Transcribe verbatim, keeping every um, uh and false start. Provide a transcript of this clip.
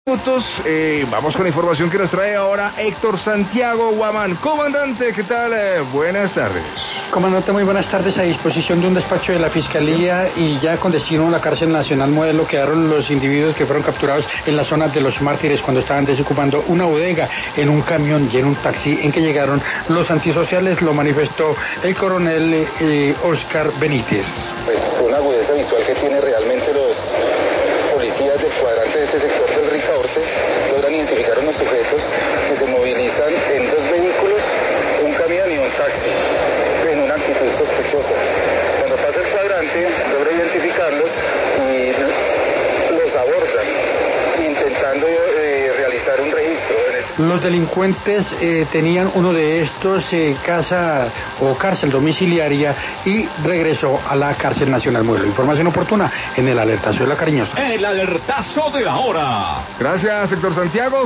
Minutos, eh, vamos con la información que nos trae ahora Héctor Santiago Guamán. Comandante, ¿qué tal? Eh, buenas tardes. Comandante, muy buenas tardes. A disposición de un despacho de la Fiscalía y ya con destino a la cárcel nacional Modelo quedaron los individuos que fueron capturados en la zona de los Mártires cuando estaban desocupando una bodega en un camión y en un taxi en que llegaron los antisociales. Lo manifestó el coronel eh, Oscar Benítez. Pues una agudeza visual que tiene realmente los policías del cuadrante de este sector del Ricaurte logran identificar a unos sujetos que se movilizan en dos vehículos, un camión y un taxi, en una actitud sospechosa. Cuando pasa el cuadrante, logra identificarlos y los abordan, intentando eh, realizar un registro. Los delincuentes eh, tenían uno de estos eh, casa o cárcel domiciliaria y regresó a la cárcel nacional Modelo. Información oportuna en el alertazo de la Cariñosa. El alertazo de la hora. Gracias, Héctor Santiago.